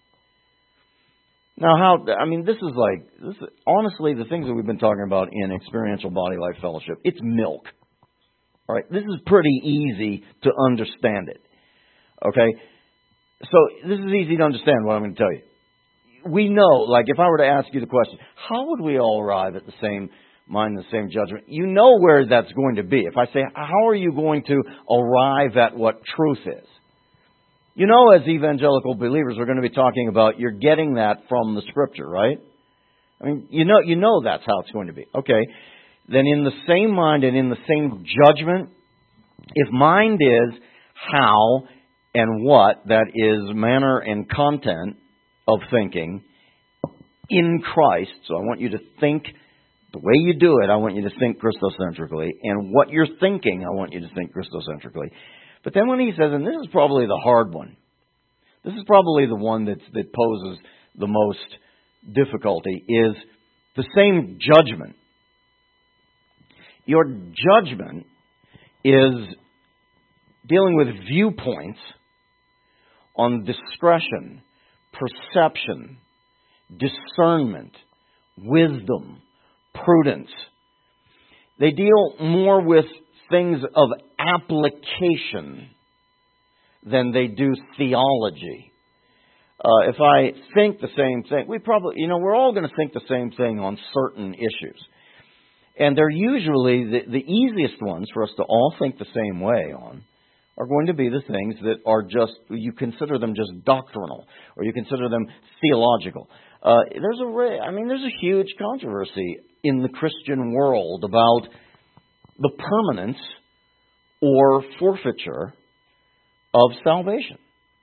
Now, honestly, the things that we've been talking about in Experiential Body Life Fellowship, it's milk. All right, this is pretty easy to understand it. Okay? So, this is easy to understand what I'm going to tell you. We know, like if I were to ask you the question, how would we all arrive at the same mind and the same judgment? You know where that's going to be. If I say, how are you going to arrive at what truth is? You know, as evangelical believers, we're going to be talking about you're getting that from the Scripture, right? I mean, you know that's how it's going to be. Okay. Then in the same mind and in the same judgment, if mind is how and what, that is manner and content of thinking in Christ. So I want you to think the way you do it. I want you to think Christocentrically. And what you're thinking, I want you to think Christocentrically. But then when he says, and this is probably the hard one, this is probably the one that poses the most difficulty, is the same judgment. Your judgment is dealing with viewpoints on discretion, perception, discernment, wisdom, prudence. They deal more with things of application than they do theology. If I think the same thing, we're all going to think the same thing on certain issues. And they're usually the easiest ones for us to all think the same way on are going to be the things that are just, you consider them just doctrinal, or you consider them theological. There's a huge controversy in the Christian world about the permanence or forfeiture of salvation.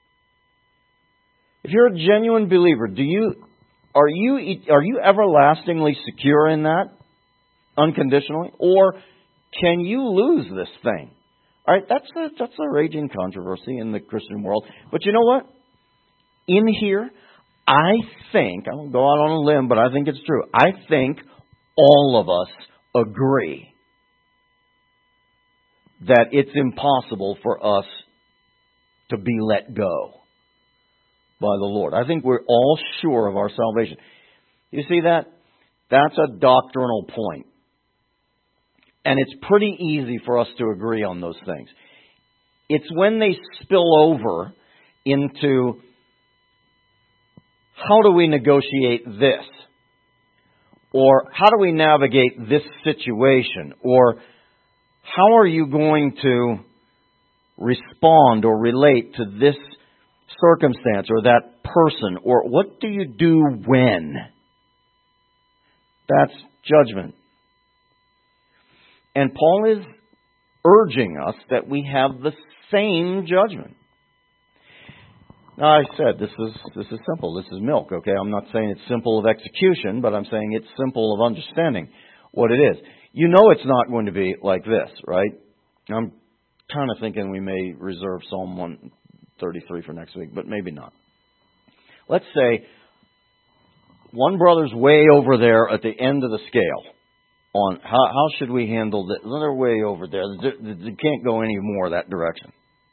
If you're a genuine believer, are you everlastingly secure in that, unconditionally, or can you lose this thing? All right, that's a raging controversy in the Christian world. But you know what? In here, I think, I won't go out on a limb, but I think it's true. I think all of us agree that it's impossible for us to be let go by the Lord. I think we're all sure of our salvation. You see that? That's a doctrinal point. And it's pretty easy for us to agree on those things. It's when they spill over into how do we negotiate this? Or how do we navigate this situation? Or how are you going to respond or relate to this circumstance or that person? Or what do you do when? That's judgment. And Paul is urging us that we have the same judgment. Now, I said this is simple. This is milk, okay? I'm not saying it's simple of execution, but I'm saying it's simple of understanding what it is. You know it's not going to be like this, right? I'm kind of thinking we may reserve Psalm 133 for next week, but maybe not. Let's say one brother's way over there at the end of the scale on how should we handle this. They're way over there. They can't go any more that direction.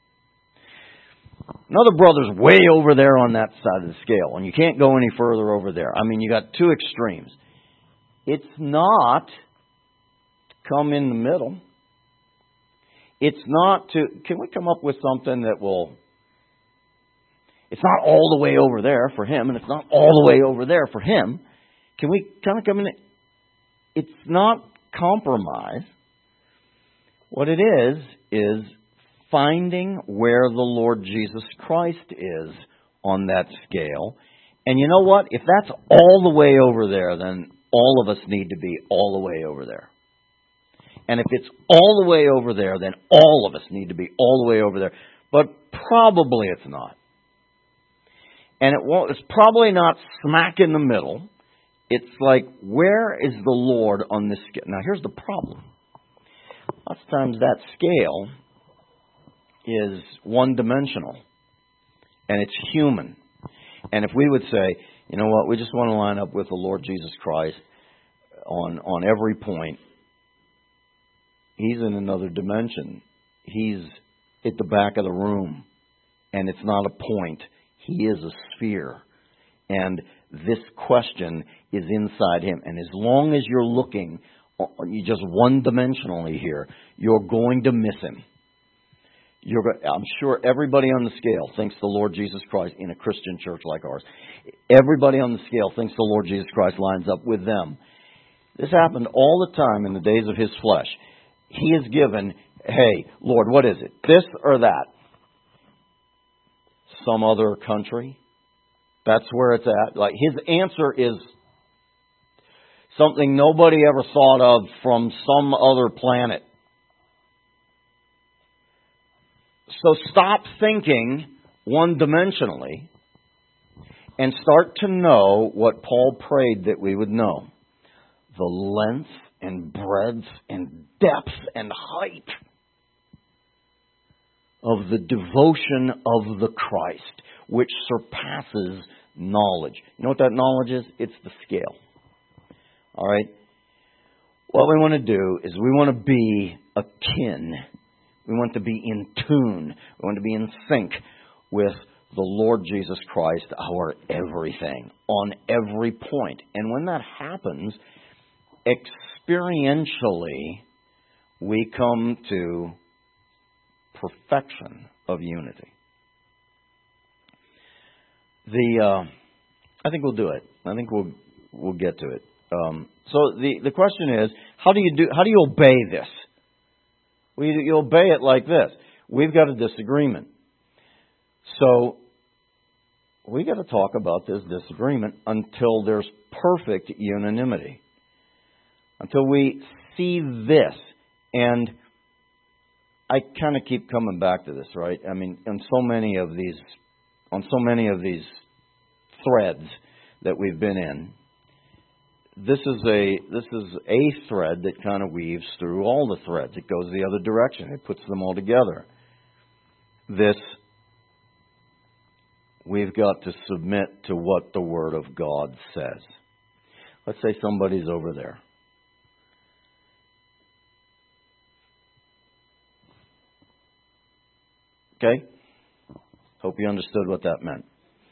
Another brother's way over there on that side of the scale, and you can't go any further over there. I mean, you got two extremes. It's not to come in the middle. It's not to, can we come up with something that will, it's not all the way over there for him, and it's not all the way over there for him. Can we kind of come in? It's not compromise. What it is finding where the Lord Jesus Christ is on that scale. And you know what? If that's all the way over there, then all of us need to be all the way over there. And if it's all the way over there, then all of us need to be all the way over there. But probably it's not. And it's probably not smack in the middle. It's like, where is the Lord on this scale? Now, here's the problem. Lots of times that scale is one-dimensional, and it's human. And if we would say, you know what, we just want to line up with the Lord Jesus Christ on every point, He's in another dimension. He's at the back of the room, and it's not a point. He is a sphere. And this question is inside Him. And as long as you're looking you just one-dimensionally here, you're going to miss Him. I'm sure everybody on the scale thinks the Lord Jesus Christ in a Christian church like ours. Everybody on the scale thinks the Lord Jesus Christ lines up with them. This happened all the time in the days of His flesh. He is given, hey, Lord, what is it? This or that? Some other country? That's where it's at. Like His answer is something nobody ever thought of from some other planet. So stop thinking one-dimensionally and start to know what Paul prayed that we would know. The length and breadth and depth and height of the devotion of the Christ, which surpasses knowledge. You know what that knowledge is? It's the scale. All right? What we want to do is we want to be akin. We want to be in tune. We want to be in sync with the Lord Jesus Christ, our everything, on every point. And when that happens, experientially, we come to perfection of unity. I think we'll do it. I think we'll get to it. So the question is, how do you obey this? Well, you obey it like this. We've got a disagreement. So we got to talk about this disagreement until there's perfect unanimity. Until we see this. And I kind of keep coming back to this, right? I mean, on so many of these threads that we've been in, this is a thread that kind of weaves through all the threads. It goes the other direction. It puts them all together. We've got to submit to what the Word of God says. Let's say somebody's over there. Okay? Hope you understood what that meant.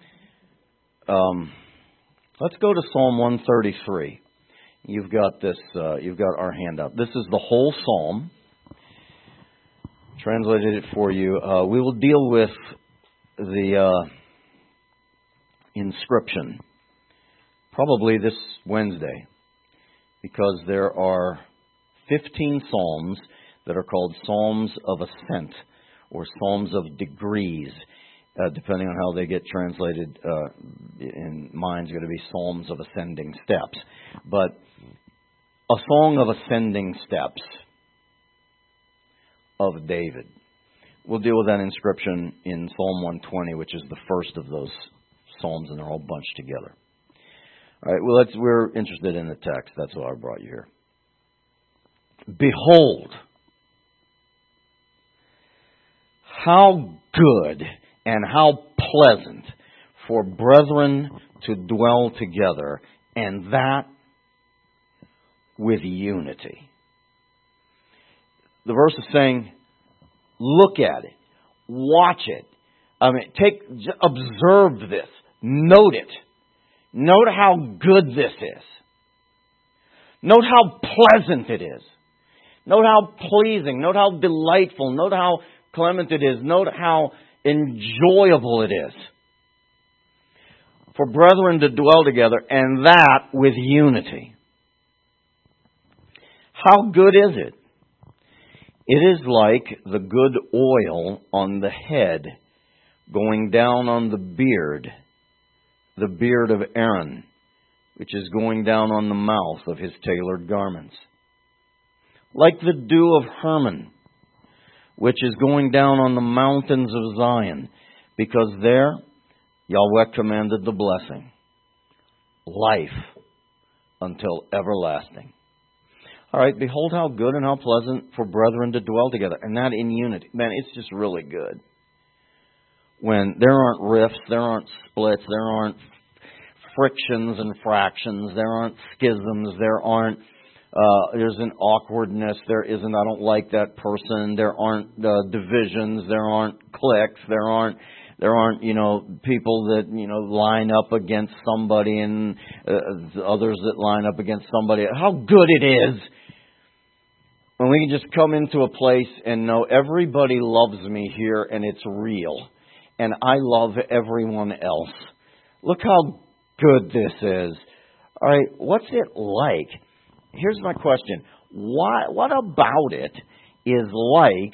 Let's go to Psalm 133. You've got this. You've got our handout. This is the whole psalm. Translated it for you. We will deal with the inscription probably this Wednesday, because there are 15 psalms that are called Psalms of Ascent or Psalms of Degrees, depending on how they get translated. In mine's going to be Psalms of Ascending Steps. But a song of ascending steps of David. We'll deal with that inscription in Psalm 120, which is the first of those psalms, and they're all bunched together. All right, well, we're interested in the text. That's why I brought you here. Behold, how good and how pleasant for brethren to dwell together, and that with unity. The verse is saying, look at it, watch it. Observe this, note it. Note how good this is. Note how pleasant it is. Note how pleasing. Note how delightful. Note how clement it is. Note how enjoyable it is for brethren to dwell together, and that with unity. How good is it? It is like the good oil on the head going down on the beard of Aaron, which is going down on the mouth of his tailored garments. Like the dew of Hermon, which is going down on the mountains of Zion, because there Yahweh commanded the blessing, life until everlasting. All right, behold how good and how pleasant for brethren to dwell together, and that in unity. Man, it's just really good. When there aren't rifts, there aren't splits, there aren't frictions and fractions, there aren't schisms, there's an awkwardness, there isn't, I don't like that person, there aren't divisions, there aren't cliques, there aren't people that, line up against somebody and others that line up against somebody. How good it is when we can just come into a place and know everybody loves me here and it's real. And I love everyone else. Look how good this is. All right, what's it like? Here's my question. What about it is like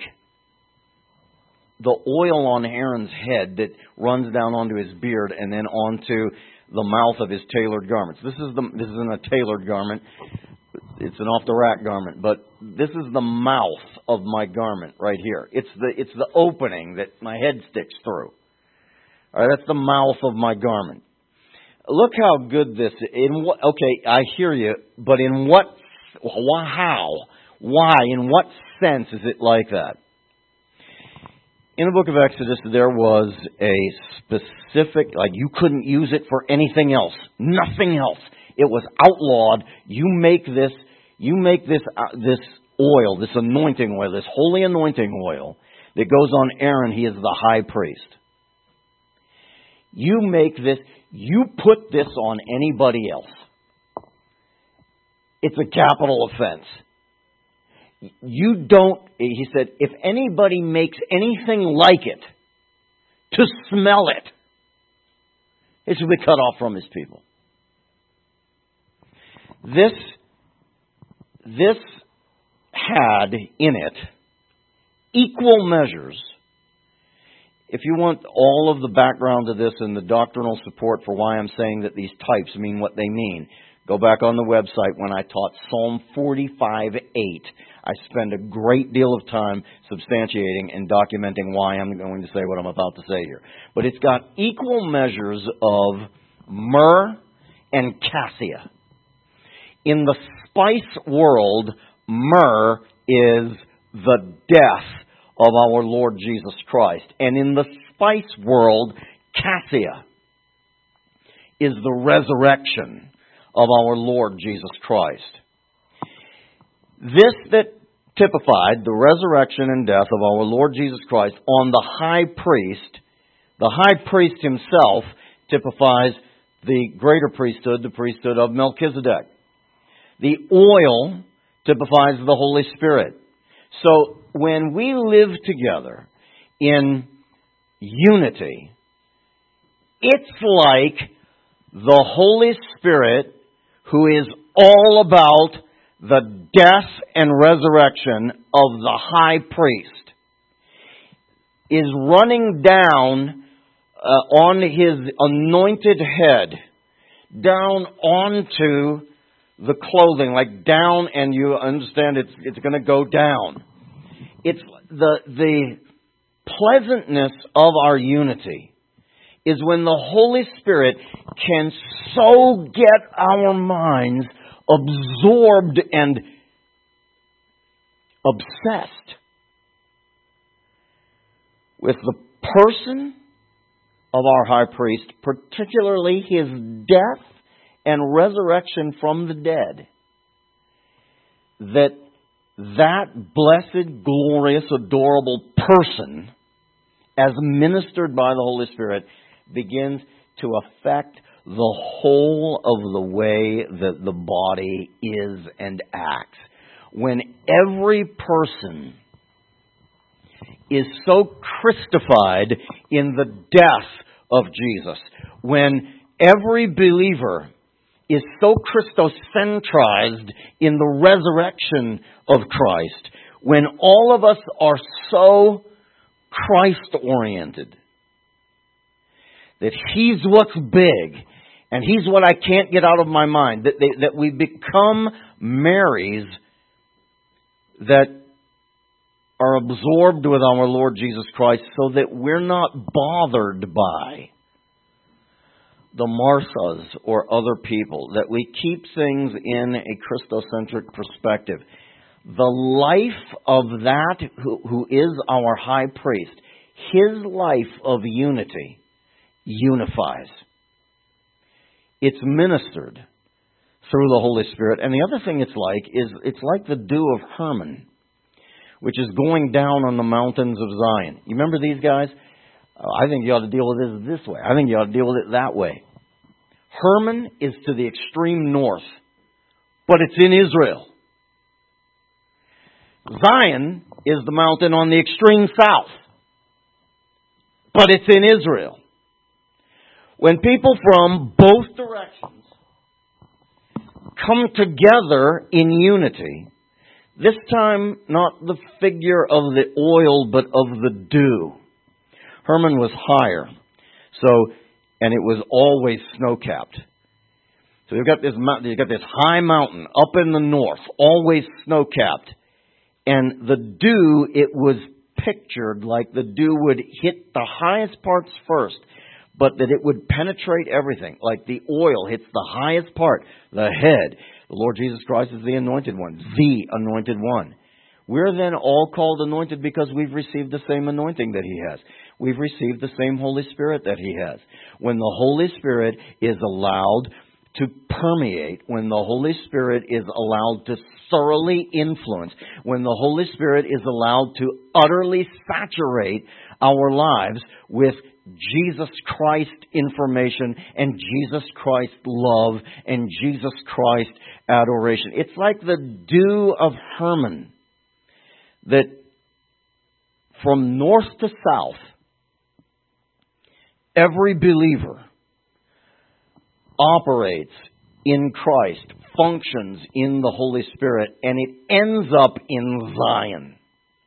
the oil on Aaron's head that runs down onto his beard and then onto the mouth of his tailored garments? This isn't a tailored garment. It's an off-the-rack garment, but this is the mouth of my garment right here. It's the opening that my head sticks through. All right, that's the mouth of my garment. Look how good this is. Okay, I hear you, but in what, how, why, in what sense is it like that? In the book of Exodus, there was a specific, you couldn't use it for anything else. Nothing else. It was outlawed. You make this oil, this anointing oil, this holy anointing oil that goes on Aaron. He is the high priest. You make this, you put this on anybody else. It's a capital offense. He said, if anybody makes anything like it, to smell it, it should be cut off from his people. This had in it equal measures. If you want all of the background to this and the doctrinal support for why I'm saying that these types mean what they mean, go back on the website when I taught Psalm 45:8. I spend a great deal of time substantiating and documenting why I'm going to say what I'm about to say here. But it's got equal measures of myrrh and cassia. In the spice world, myrrh is the death of our Lord Jesus Christ. And in the spice world, cassia is the resurrection of our Lord Jesus Christ. This that typified the resurrection and death of our Lord Jesus Christ on the high priest. The high priest himself typifies the greater priesthood, the priesthood of Melchizedek. The oil typifies the Holy Spirit. So when we live together in unity, it's like the Holy Spirit, who is all about the death and resurrection of the high priest, is running down on his anointed head, down onto the clothing, like down, and you understand it's going to go down. It's the pleasantness of our unity is when the Holy Spirit can so get our minds absorbed and obsessed with the person of our high priest, particularly his death and resurrection from the dead, that blessed, glorious, adorable person, as ministered by the Holy Spirit, begins to affect the whole of the way that the body is and acts. When every person is so Christified in the death of Jesus, when every believer is so Christocentrized in the resurrection of Christ, when all of us are so Christ-oriented, that He's what's big, and He's what I can't get out of my mind, that we become Marys that are absorbed with our Lord Jesus Christ, so that we're not bothered by the Marthas or other people, that we keep things in a Christocentric perspective. The life of that who is our high priest, his life of unity unifies. It's ministered through the Holy Spirit. And the other thing it's like the dew of Hermon, which is going down on the mountains of Zion. You remember these guys? I think you ought to deal with this way. I think you ought to deal with it that way. Hermon is to the extreme north, but it's in Israel. Zion is the mountain on the extreme south, but it's in Israel. When people from both directions come together in unity, this time not the figure of the oil, but of the dew. Hermon was higher, and it was always snow-capped. So you've got this high mountain up in the north, always snow-capped. And the dew, it was pictured like the dew would hit the highest parts first, but that it would penetrate everything. Like the oil hits the highest part, the head. The Lord Jesus Christ is the anointed one, the anointed one. We're then all called anointed because we've received the same anointing that He has. We've received the same Holy Spirit that He has. When the Holy Spirit is allowed to permeate, when the Holy Spirit is allowed to thoroughly influence, when the Holy Spirit is allowed to utterly saturate our lives with Jesus Christ information and Jesus Christ love and Jesus Christ adoration. It's like the dew of Hermon, that from north to south, every believer operates in Christ, functions in the Holy Spirit, and it ends up in Zion.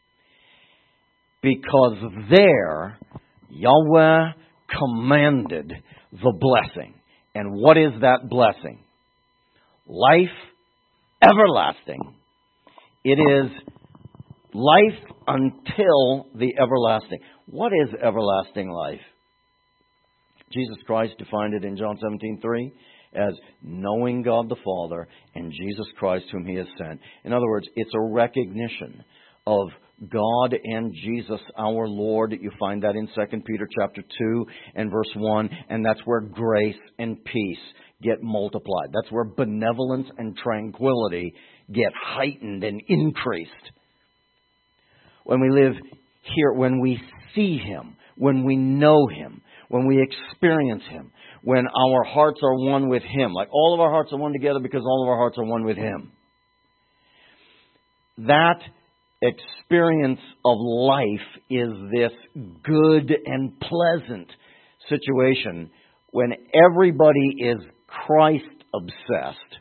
Because there, Yahweh commanded the blessing. And what is that blessing? Life everlasting. It is life until the everlasting. What is everlasting life? Jesus Christ defined it in John 17:3 as knowing God the Father and Jesus Christ whom He has sent. In other words, it's a recognition of God and Jesus our Lord. You find that in 2 Peter chapter 2 and verse 1, and that's where grace and peace get multiplied. That's where benevolence and tranquility get heightened and increased. when we live here, when we see Him, when we know Him, when we experience Him, when our hearts are one with Him, like all of our hearts are one together because all of our hearts are one with Him. That experience of life is this good and pleasant situation when everybody is Christ-obsessed,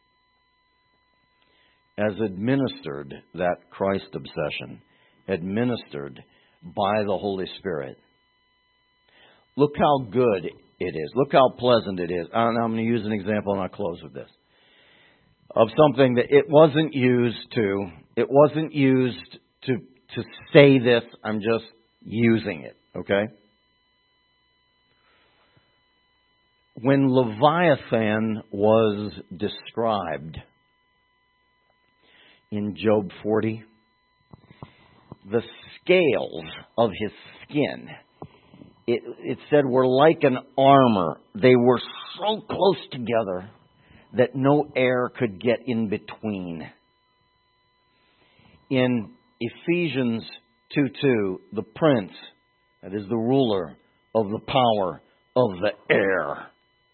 as administered, that Christ obsession, administered by the Holy Spirit. Look how good it is. Look how pleasant it is. I'm going to use an example and I'll close with this. Of something that it wasn't used to say this. I'm just using it, okay? When Leviathan was described in Job 40, the scales of his skin, it said, were like an armor. They were so close together that no air could get in between. In Ephesians 2:2, the prince, that is the ruler of the power of the air.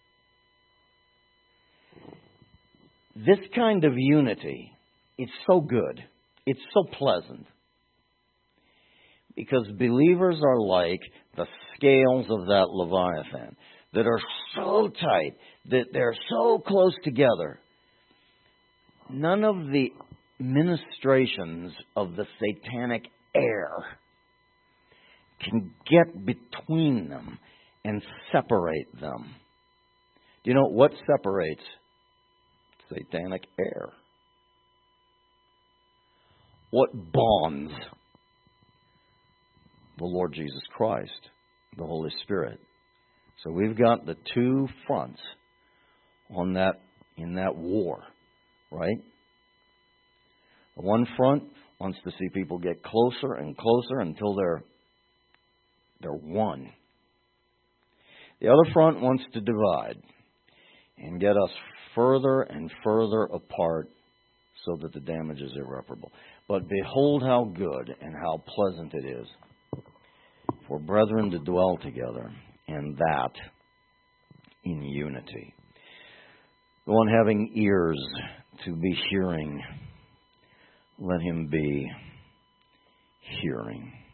This kind of unity is so good. It's so pleasant. Because believers are like the scales of that Leviathan that are so tight, that they're so close together. None of the ministrations of the satanic air can get between them and separate them. Do you know what separates satanic air? What bonds? The Lord Jesus Christ, the Holy Spirit. So we've got the two fronts on that in that war, right? The one front wants to see people get closer and closer until they're one. The other front wants to divide and get us further and further apart so that the damage is irreparable. But behold how good and how pleasant it is for brethren to dwell together, and that in unity. The one having ears to be hearing, let him be hearing.